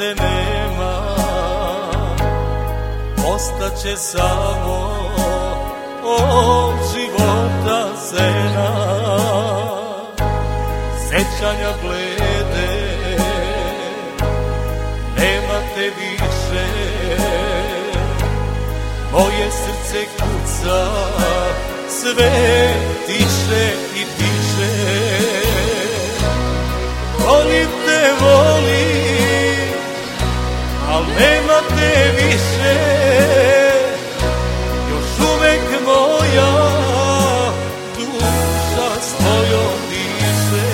te nema, ostaće samo od života sena. Sećanja blede, nema te više, moje srce kuca, sve tiše i tiše. Volim te, volim, al nema te više, još uvek moja duša s tvojom diše.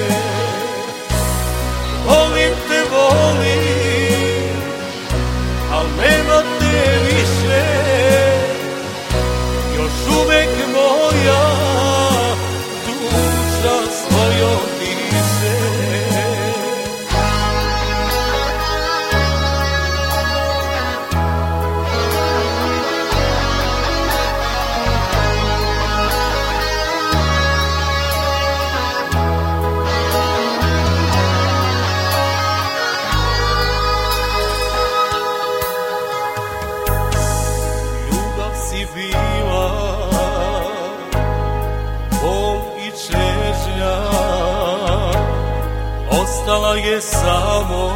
Volim te, volim, al nema te više, još uvek moja duša s tvojom diše. Bila bol i čežnja, ostala je samo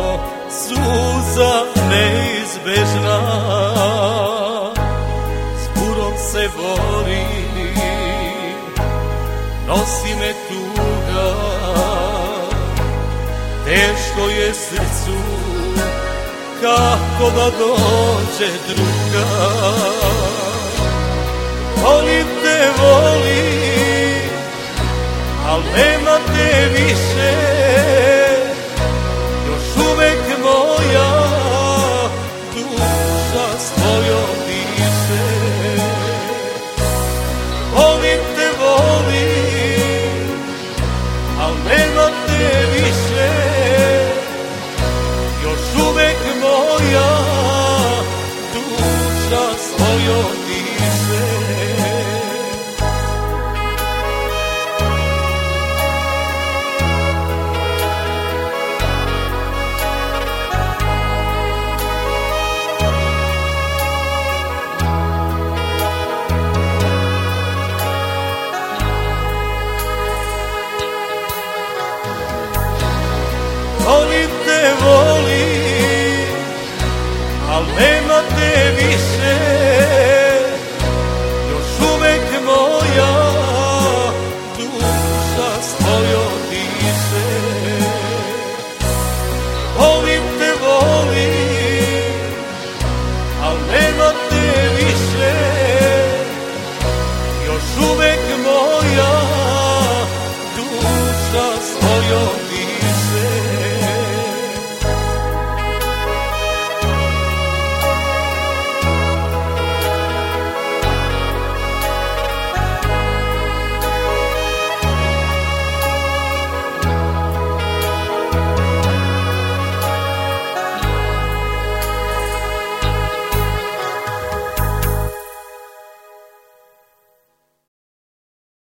suza neizbežna. S burom se borim, nosi me tuga, teško je srcu, kako da dođe druga. Volim te, volim, al nema te više, još uvek moja duša s tvojom diše. Volim te, volim, al nema te više, još uvek moja duša s tvojom diše. Volim te, volim, al nema te više, još uvek moja duša s tvojom diše. Volim te, volim, al nema te više, još uvek moja duša s tvojom diše.